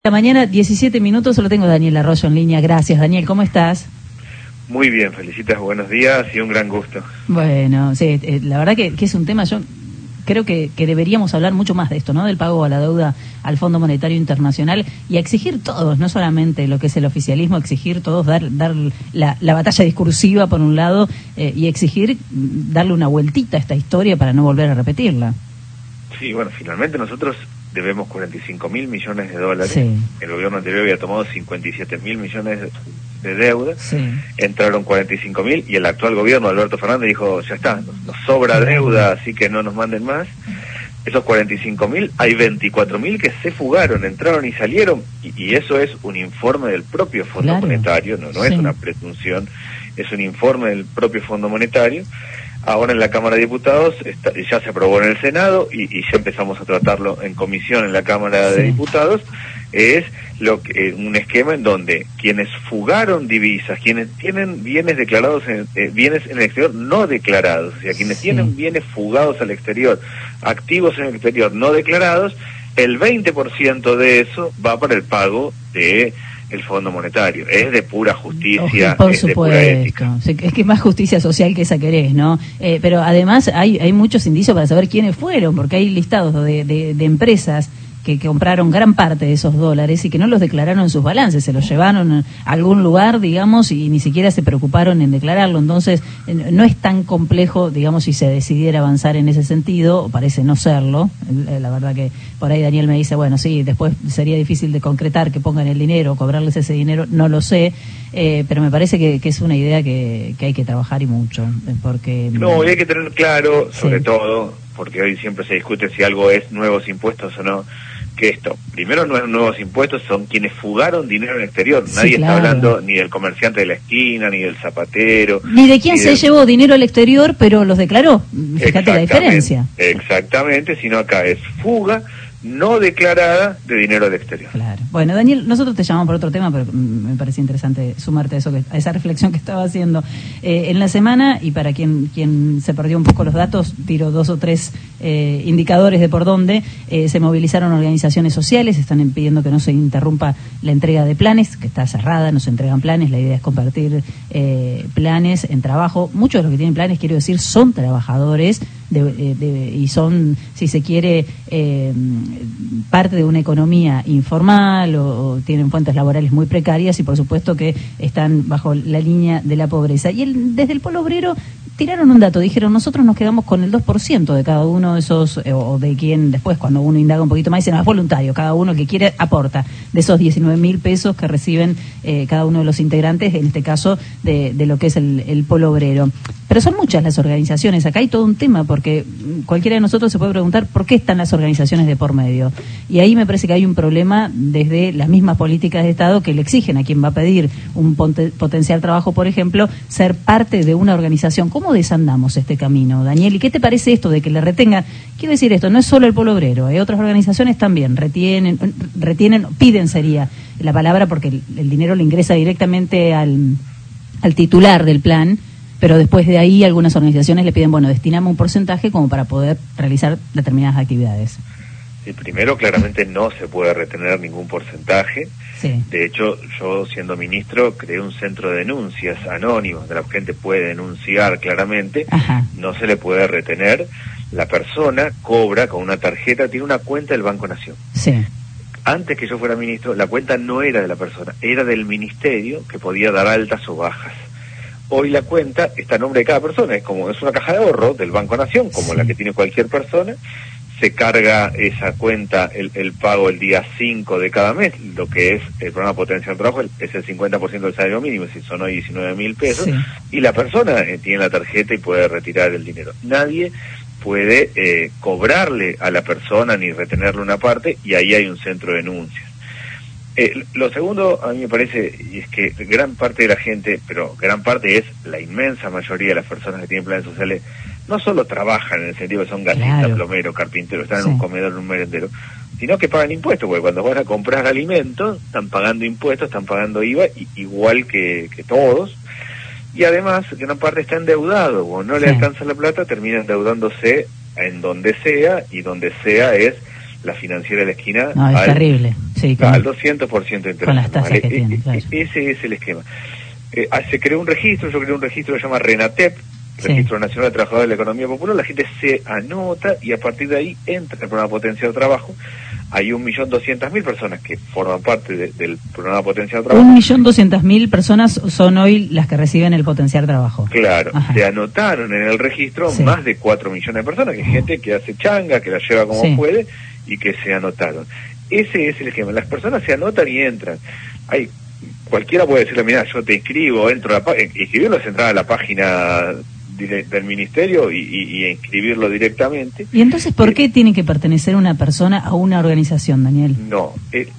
La mañana, 17 minutos, solo tengo a Daniel Arroyo en línea. Gracias, Daniel, ¿cómo estás? Muy bien, felicitas, buenos días y un gran gusto. Bueno, sí, la verdad que es un tema, yo creo que deberíamos hablar mucho más de esto, ¿no? Del pago a la deuda al Fondo Monetario Internacional y a exigir todos, no solamente lo que es el oficialismo, exigir todos, dar la batalla discursiva por un lado y exigir darle una vueltita a esta historia para no volver a repetirla. Sí, bueno, finalmente nosotros debemos 45.000 millones de dólares. Sí. El gobierno anterior había tomado 57.000 millones de deuda. Sí. Entraron 45.000 y el actual gobierno, Alberto Fernández, dijo, ya está, nos sobra deuda, así que no nos manden más. Esos 45.000, hay 24.000 que se fugaron, entraron y salieron, y eso es un informe del propio Fondo Monetario, no Sí. es una presunción, es un informe del propio Fondo Monetario. Ahora en la Cámara de Diputados ya se aprobó en el Senado y ya empezamos a tratarlo en comisión en la Cámara de Diputados. Es un esquema en donde quienes fugaron divisas, quienes tienen bienes declarados, bienes en el exterior no declarados, o sea, quienes tienen bienes fugados al exterior, activos en el exterior no declarados, el 20% de eso va para el pago de el Fondo Monetario. Es de pura justicia, por es supuesto. de pura ética. Es que más justicia social que esa querés, ¿no? Pero además hay muchos indicios para saber quiénes fueron, porque hay listados de empresas que compraron gran parte de esos dólares y que no los declararon en sus balances, se los llevaron a algún lugar, digamos, y ni siquiera se preocuparon en declararlo. Entonces, no es tan complejo, digamos, si se decidiera avanzar en ese sentido, o parece no serlo. La verdad que por ahí Daniel me dice, bueno, sí, después sería difícil de concretar que pongan el dinero, cobrarles ese dinero, no lo sé, pero me parece que es una idea que hay que trabajar y mucho, porque... No, y hay que tener claro, sobre todo, porque hoy siempre se discute si algo es nuevos impuestos o no, que esto, primero no es nuevos impuestos, son quienes fugaron dinero en el exterior. Nadie está hablando ni del comerciante de la esquina, ni del zapatero. Ni de quién se llevó dinero al exterior, pero los declaró. Fíjate la diferencia. Exactamente, sino acá es fuga no declarada de dinero del exterior. Claro. Bueno, Daniel, nosotros te llamamos por otro tema, pero me parece interesante sumarte a eso, a esa reflexión que estaba haciendo. En la semana, y para quien se perdió un poco los datos, tiro 2 o 3 indicadores de por dónde, se movilizaron organizaciones sociales, están pidiendo que no se interrumpa la entrega de planes, que está cerrada, no se entregan planes, la idea es compartir planes en trabajo. Muchos de los que tienen planes, quiero decir, son trabajadores y son, si se quiere, parte de una economía informal o tienen fuentes laborales muy precarias y por supuesto que están bajo la línea de la pobreza. Y desde el Polo Obrero tiraron un dato, dijeron, nosotros nos quedamos con el 2% de cada uno de esos, o de quien después cuando uno indaga un poquito más dice, no, es voluntario, cada uno que quiere aporta, de esos 19.000 pesos que reciben cada uno de los integrantes, en este caso de lo que es el Polo Obrero. Pero son muchas las organizaciones, acá hay todo un tema, porque cualquiera de nosotros se puede preguntar por qué están las organizaciones de por medio. Y ahí me parece que hay un problema desde las mismas políticas de Estado que le exigen a quien va a pedir un potencial trabajo, por ejemplo, ser parte de una organización. ¿Cómo desandamos este camino, Daniel? ¿Y qué te parece esto de que le retengan? Quiero decir esto, no es solo el Polo Obrero, otras organizaciones también retienen, piden sería la palabra, porque el dinero le ingresa directamente al titular del plan, pero después de ahí algunas organizaciones le piden, bueno, destiname un porcentaje como para poder realizar determinadas actividades. Sí, primero, claramente no se puede retener ningún porcentaje. Sí. De hecho, yo siendo ministro creé un centro de denuncias anónimos, donde la gente puede denunciar claramente. Ajá. No se le puede retener. La persona cobra con una tarjeta, tiene una cuenta del Banco Nación. Sí. Antes que yo fuera ministro, la cuenta no era de la persona, era del ministerio que podía dar altas o bajas. Hoy la cuenta está a nombre de cada persona, es una caja de ahorro del Banco Nación, como la que tiene cualquier persona. Se carga esa cuenta, el pago el día 5 de cada mes, lo que es el programa Potencial Trabajo, es el 50% del salario mínimo, si son hoy 19.000 pesos, y la persona tiene la tarjeta y puede retirar el dinero. Nadie puede cobrarle a la persona ni retenerle una parte, y ahí hay un centro de denuncias. Lo segundo, a mí me parece, y es que gran parte de la gente, pero gran parte es la inmensa mayoría de las personas que tienen planes sociales, no solo trabajan en el sentido que son gasistas, plomeros, carpinteros, están en un comedor, en un merendero, sino que pagan impuestos, porque cuando van a comprar alimentos, están pagando impuestos, están pagando IVA, igual que todos, y además gran parte está endeudado, o no le alcanza la plata, termina endeudándose en donde sea, y donde sea es la financiera de la esquina. No, es terrible. Sí, al 200% de interés con las tasas anuales. que tiene, claro. Ese es el esquema. Se creó un registro, yo creé un registro que se llama RENATEP, Registro Nacional de Trabajadores de la Economía Popular. La gente se anota y a partir de ahí entra en el programa Potenciar Trabajo. Hay 1.200.000 personas que forman parte del programa Potenciar Trabajo. 1.200.000 personas son hoy las que reciben el Potenciar Trabajo. Claro, Ajá. se anotaron en el registro Sí. más de 4 millones de personas, que es gente que hace changa, que la lleva como Sí. puede y que se anotaron. Ese es el esquema. Las personas se anotan y entran. Cualquiera puede decirle, mira, yo te inscribo, entro a la página. Inscribirlo es entrar a la página del ministerio y inscribirlo directamente. ¿Y entonces por qué tiene que pertenecer una persona a una organización, Daniel? No,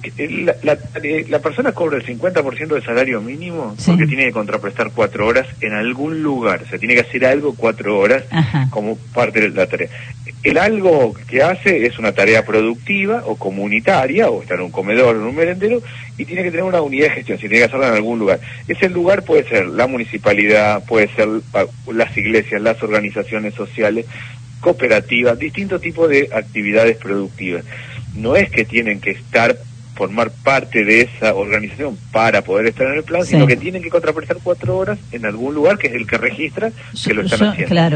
la persona cobra el 50% del salario mínimo, Sí. porque tiene que contraprestar 4 horas en algún lugar. O sea, tiene que hacer algo 4 horas. Ajá. Como parte de la tarea. El algo que hace es una tarea productiva o comunitaria, o estar en un comedor o en un merendero, y tiene que tener una unidad de gestión, si tiene que hacerla en algún lugar. Ese lugar puede ser la municipalidad, puede ser las iglesias, las organizaciones sociales, cooperativas, distintos tipos de actividades productivas. No es que tienen que formar parte de esa organización para poder estar en el plan, Sí. sino que tienen que contraprestar 4 horas en algún lugar que es el que registra que lo están haciendo. Claro,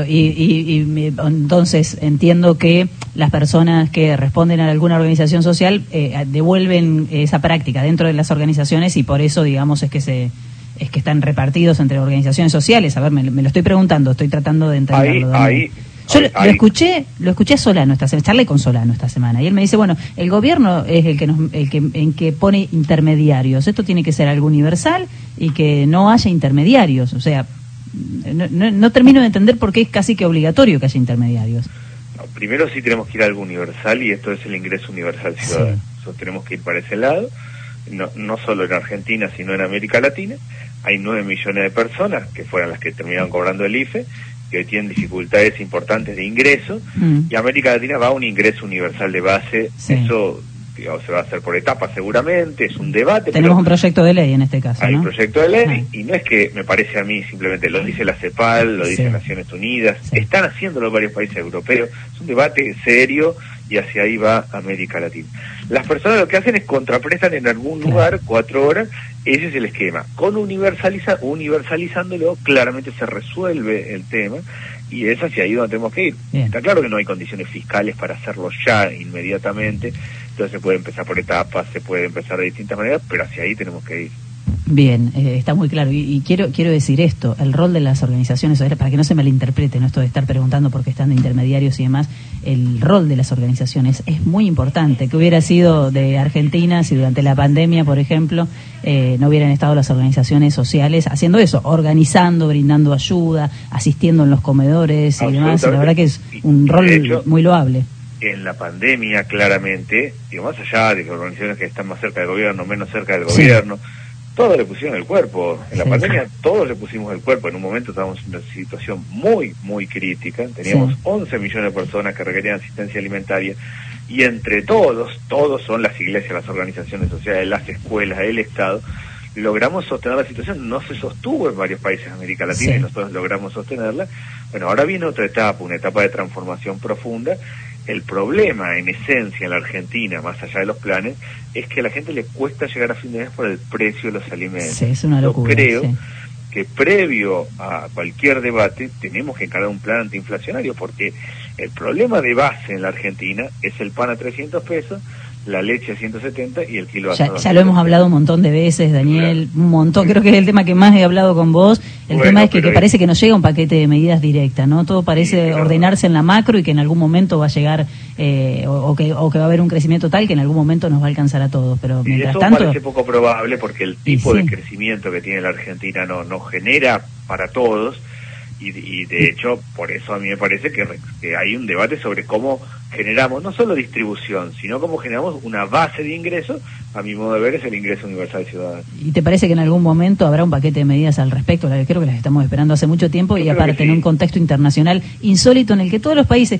entonces entiendo que las personas que responden a alguna organización social devuelven esa práctica dentro de las organizaciones y por eso, digamos, es que están repartidos entre organizaciones sociales. A ver, me lo estoy preguntando, estoy tratando de entenderlo. Yo lo escuché a Solano esta semana, charlé con Solano esta semana, y él me dice, bueno, el gobierno es el que pone intermediarios, esto tiene que ser algo universal y que no haya intermediarios, o sea, no termino de entender por qué es casi que obligatorio que haya intermediarios. No, primero sí tenemos que ir a algo universal y esto es el ingreso universal ciudadano. Sí. Nosotros tenemos que ir para ese lado, no solo en Argentina, sino en América Latina. Hay 9 millones de personas que fueron las que terminaron cobrando el IFE, que hoy tienen dificultades importantes de ingreso, y América Latina va a un ingreso universal de base. Sí. Eso, digamos, se va a hacer por etapas seguramente, es un debate. Tenemos un proyecto de ley en este caso, hay ¿no? un proyecto de ley, y no es que me parece a mí, simplemente lo dice la CEPAL, lo dice Naciones Unidas, están haciéndolo varios países europeos, es un debate serio y hacia ahí va América Latina. Las personas lo que hacen es contraprestan en algún lugar 4 horas, ese es el esquema. Con universalizándolo, claramente se resuelve el tema, y es hacia ahí donde tenemos que ir. Bien. Está claro que no hay condiciones fiscales para hacerlo ya, inmediatamente, entonces se puede empezar por etapas, se puede empezar de distintas maneras, pero hacia ahí tenemos que ir. Bien, está muy claro. Y quiero decir esto, el rol de las organizaciones sociales, para que no se malinterprete, ¿no? Esto de estar preguntando por qué están de intermediarios y demás, el rol de las organizaciones es muy importante. Que hubiera sido de Argentina si durante la pandemia, por ejemplo, no hubieran estado las organizaciones sociales haciendo eso, organizando, brindando ayuda, asistiendo en los comedores y demás. La verdad que es un rol muy loable. En la pandemia, claramente, y más allá de que organizaciones que están más cerca del gobierno, menos cerca del gobierno, todos le pusieron el cuerpo. En la pandemia todos le pusimos el cuerpo. En un momento estábamos en una situación muy, muy crítica. Teníamos 11 millones de personas que requerían asistencia alimentaria. Y entre todos son las iglesias, las organizaciones sociales, las escuelas, el Estado, logramos sostener la situación. No se sostuvo en varios países de América Latina y nosotros logramos sostenerla. Bueno, ahora viene otra etapa, una etapa de transformación profunda. El problema, en esencia, en la Argentina, más allá de los planes, es que a la gente le cuesta llegar a fin de mes por el precio de los alimentos. Sí, es una locura. Yo creo que previo a cualquier debate tenemos que encarar un plan antiinflacionario, porque el problema de base en la Argentina es el pan a 300 pesos, la leche a 170 y el kilo a 200. Ya lo hemos hablado un montón de veces, Daniel, un montón. Creo que es el tema que más he hablado con vos. El tema es que parece que no llega un paquete de medidas directas, ¿no? Todo parece ordenarse en la macro y que en algún momento va a llegar, o que va a haber un crecimiento tal que en algún momento nos va a alcanzar a todos. Pero mientras eso tanto parece poco probable porque el tipo de crecimiento que tiene la Argentina no genera para todos. Y de hecho, por eso a mí me parece que hay un debate sobre cómo generamos, no solo distribución, sino cómo generamos una base de ingresos. A mi modo de ver es el ingreso universal ciudadano. ¿Y te parece que en algún momento habrá un paquete de medidas al respecto? Creo que las estamos esperando hace mucho tiempo. Y aparte en un contexto internacional insólito en el que todos los países que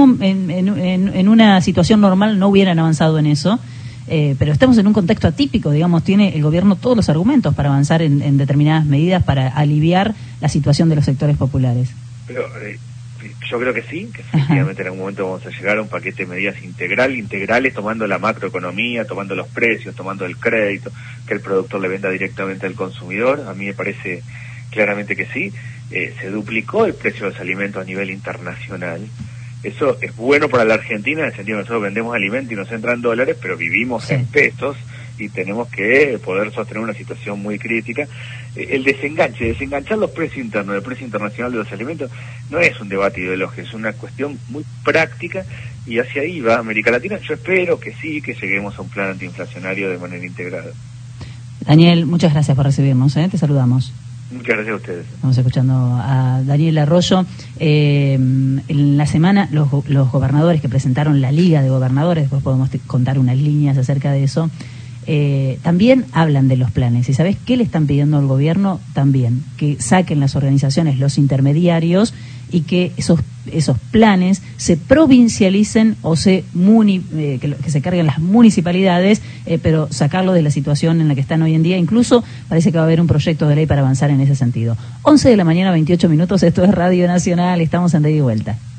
en una situación normal no hubieran avanzado en eso, pero estamos en un contexto atípico, digamos, tiene el gobierno todos los argumentos para avanzar en determinadas medidas para aliviar la situación de los sectores populares. Pero Yo creo que sí, que efectivamente en algún momento vamos a llegar a un paquete de medidas integrales, tomando la macroeconomía, tomando los precios, tomando el crédito, que el productor le venda directamente al consumidor. A mí me parece claramente que sí. Se duplicó el precio de los alimentos a nivel internacional. Eso es bueno para la Argentina, en el sentido que nosotros vendemos alimentos y nos entran dólares, pero vivimos en pesos y tenemos que poder sostener una situación muy crítica. El desenganchar los precios internos, el precio internacional de los alimentos, no es un debate ideológico, es una cuestión muy práctica, y hacia ahí va América Latina. Yo espero que sí, que lleguemos a un plan antiinflacionario de manera integrada. Daniel, muchas gracias por recibirnos, te saludamos. Muchas gracias a ustedes. Estamos escuchando a Daniel Arroyo. En la semana los gobernadores que presentaron la Liga de Gobernadores, después podemos contar unas líneas acerca de eso, también hablan de los planes. ¿Y sabés qué le están pidiendo al gobierno? También que saquen las organizaciones, los intermediarios, y que esos planes se provincialicen o que se carguen las municipalidades, pero sacarlo de la situación en la que están hoy en día. Incluso parece que va a haber un proyecto de ley para avanzar en ese sentido. 11 de la mañana, 28 minutos, esto es Radio Nacional, estamos en De Ida y Vuelta.